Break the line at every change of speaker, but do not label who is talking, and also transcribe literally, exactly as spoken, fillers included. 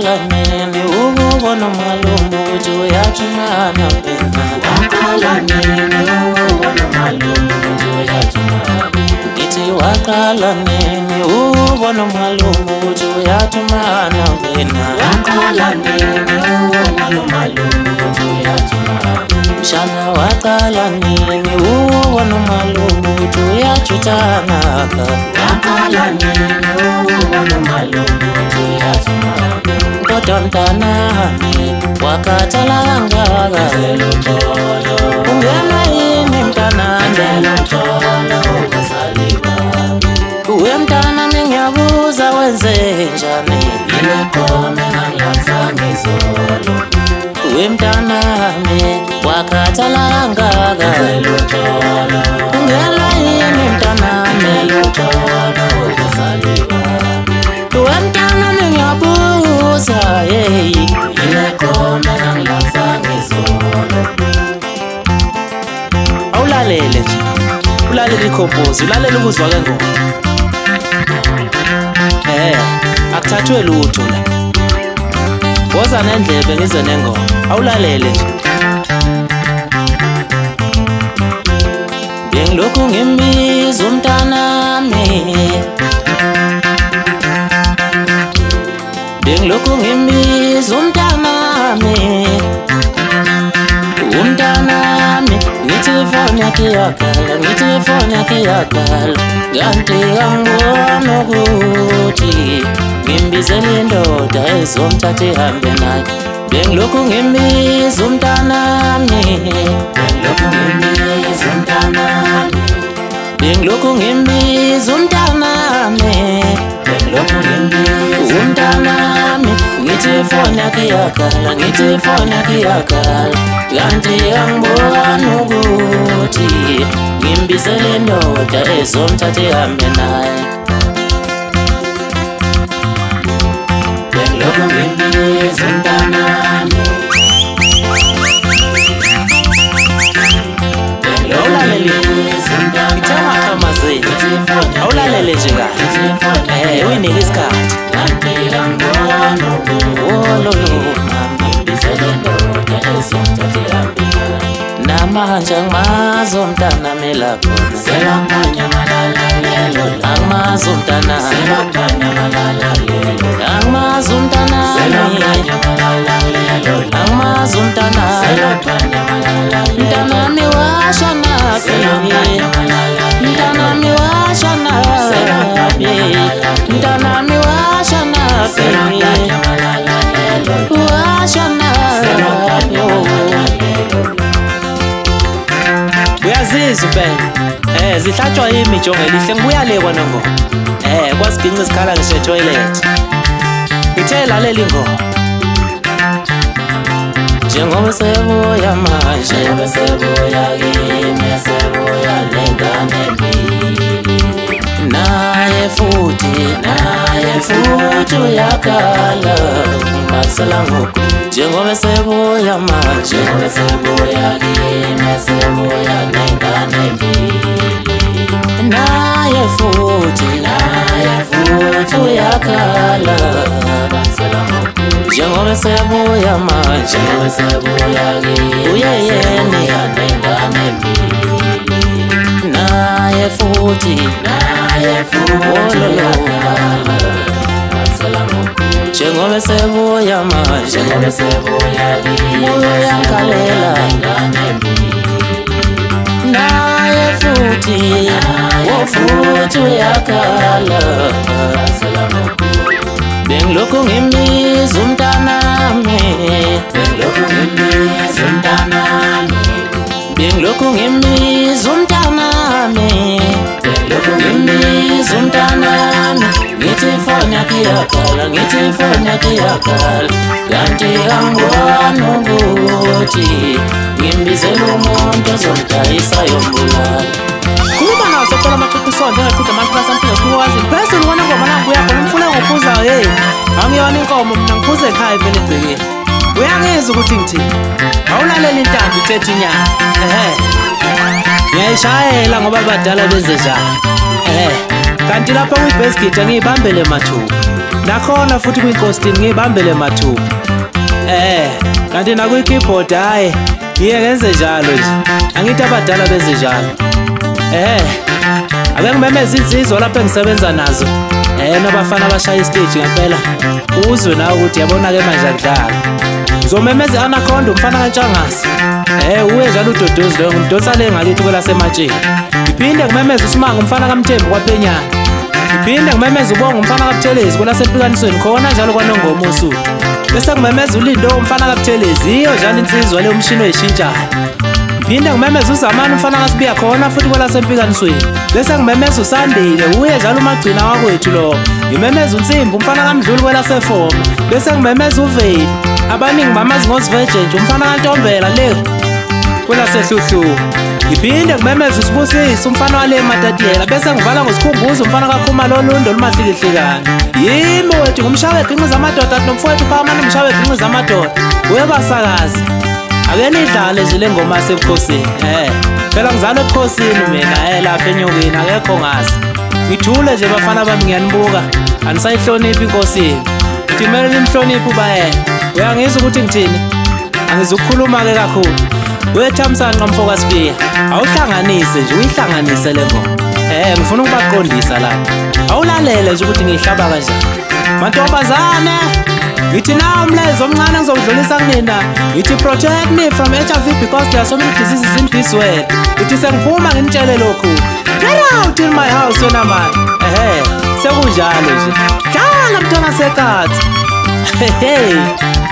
waqala nini ukubona umalume ukuthi uyathumana wena? Waqala nini ukubona umalume ukuthi uyathumana? Ngithi waqala nini ukubona umalume ukuthi uyathumana wena? Waqala nini ukubona umalume ukuthi uyathumana? Mshana waqala nini ukubona umalume ukuthi uyajuthana? Waqala nini ukubona umalume ukuthi uyathumana? Kodwa mntanami wakhathala kangaka, ungenwa yini mntanami? Uwe mntanami ngiyabuza wenze njani? Uwe mntanami wakhathala kangaka, ungenwa yini mntanami? Uwe mntanami ngiyabuza hey, awulalele nje, ulalele ikhompozi, ulalele ukuzwa ke ngoma. Eh, akuthathwe lutho la. Woza nendlebe ngize nengoma. Awulalele nje. Bengilokhu ngimbiza umntanami. Bengilokhu ngimbiza umntanami. Umntanami ngithi ifoni yakhe yakhala, ngithi ifoni yakhe yakhala, kanti angibona ukuthi ngimbizele indoda ezomthatha ihambe naye. Bengilokhu ngimbiza umntanami, bengilokhu ngimbiza umntanami, bengilokhu ngimbiza umntanami, bengilokhu ngimbiza umntanami. Ngithi ifoni yakhe yakhala, ngithi ifoni yakhe yakhala, kanti angibona ukuthi ngimbizele indoda ezomthatha ihambe naye. Bengilokhu ngimbiza umntanami, awulalele nje kahle, eh uyinike isikhathi. Namanje angimazi umntanami la khona, angimazi umntanami, angimazi umntanami, angimazi umntanami. Mntanami washa naphi? Mntanami washa naphi? Mntanami washa naphi? Washa naphi? Uyazizwa phela eh zihlatshwa yimi jonge lihle ngibuya le kwana ngoma eh kwasiginca isikhala ngisho toilet ngithe lalela ingoma njengoba sebuya manje sebuya kimi sebuya lengane mbili naye futhi naye futhi uyakhala masala ngoku njengoba sebuya manje sebuya kimi sebuya lengane mbili naye futhi naye futhi uyakhala masala ngoku njengoba sebuya manje sebuya kimi uyeyeni lengane mbili naye futhi naye futhi uyakhala masala ngoku njengoba sebuya manje sebuya kimi uyakhalela lengane mbili naye futhi wofuthi uyakhala masala ngoku bengilokhu ngimbiza umntanami, bengilokhu ngimbiza umntanami, bengilokhu ngimbiza umntanami, bengilokhu ngimbiza umntanami. Ngithi ifoni yakhe yakhala, ngithi ifoni yakhe yakhala, kanti angibona ukuthi ngimbizela umuntu ozomdayisa yombulala.
Khuluma nawo sokuqala amaxoxiswano njengaqhude abantu basampilo sikwazi phezulu ubona ngoma nangu uyakhona umfuna ngokuphuza hey angiyona inkomo mina ngiphuze ekhaya vele egcekeni uyangizwa ukuthi ngithini awulalela intambo ithethe inyama ehe ngiyayishayela ngoba abadala beze njalo ehe kanti lapha kwi-basket angiyibambele mathuba
nakhona futhi kwinkosini ngibambele mathuba. Eh kanti nakwi-keyboard hayi ngiye ngenze njalo nje, angithi abadala benze njalo. Eh ake ngimemeze insizwa lapho engisebenza nazo, eh nabafana abashaya istage ngempela uzwe nawe ukuthi yabona-ke manje akudlala. Ngizomemeza i-Anaconda umfana kaNtshangase, eh uye njalo uDodozi loyo ngimdonsa le ngakithi kwelasematsheni. Ngiphinde ngimemeze uSimanga umfana kaMthembu kwaPhenyana, ngiphinde ngimemeze uBonga umfana kaButhelezi kwelaseMphikanisweni khona njalo kwaNongoma uSuthu. Bese ngimemeze uLindo umfana kaButhelezi, iyo njalo insizwa le umshini oyishintshayo. Ngiphinde ngimemeze uZamani umfana kaSibiya khona futhi kwelaseMphikanisweni. Bese ngimemeze uSandile uye njalo uMagcina wakwethu lo. Ngimemeze uNsimbi umfana kaMdluli kwelaseFoma. Bese ngimemeze uVeli abaningi bamazi ngoSiveje nje umfana kaNtombela le kwelaseHluhluwa. Ngiphinde ngimemeze uSibusisi umfana wale Matatiyela. Bese ngivala ngoSikhumbuzo umfana kaKhumalo Lundo luMahlikihlekana. Yimi wethu ngumshawe eGinqi zamadoda nomfowethu Phakamani umshawe eGinqi zamadoda. Webasakazi ake nidlale nje le ngoma yasebukhosini. Eh phela ngizalwe ebukhosini mina, eh lapha enyokeni akekho ngazi. Ngithule nje bafana bami ngiyanibuka anisayihloniphi inkosini. Ngithi kumele nimhloniphe ubayena. Uyangizwa ukuthi ngithini? Angizukukhuluma-ke kakhulu. Wethamsanqa mfo kaSibiya, awuhlanganise nje uyihlanganise le ngoma. Eh ngifuna ukubaqondisa lapha, awulalele nje ukuthi ngiyihlaba kanjani. Mantombazane ngithi nawo umlezo omncane ngizowudlulisa kunina. Ngithi protect me from H I V because there are so many diseases in this world. Ngithi sengiphuma nginitshele lokhu, get out in my house wena mani. Ehe sekunjalo nje, dlala mntwana sekhathi. Hey